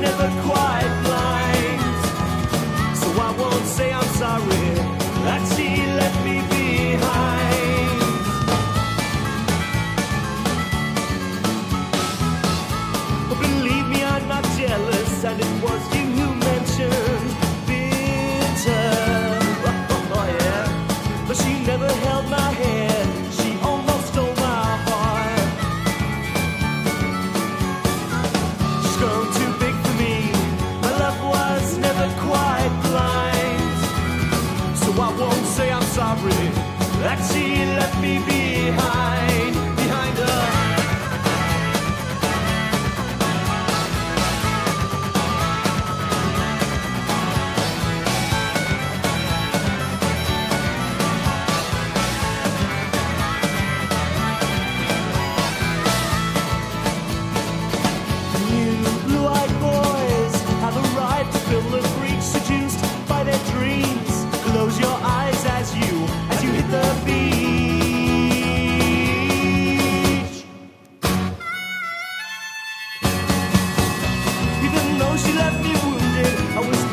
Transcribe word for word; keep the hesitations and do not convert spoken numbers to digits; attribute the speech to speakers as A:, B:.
A: never quite blind. So I won't say I'm sorry that she left me behind. But believe me, I'm not jealous, and it was you who mentioned bitter. Oh yeah, but she never held my hand. She almost stole my heart. She's grown too big for me. My love was never quite blind. So I won't say I'm sorry that she left me behind, behind her. You blue-eyed boys have a right to fill the freaks seduced by their dreams. Close your eyes as you, as you hit the beach. Even though she left me wounded, I was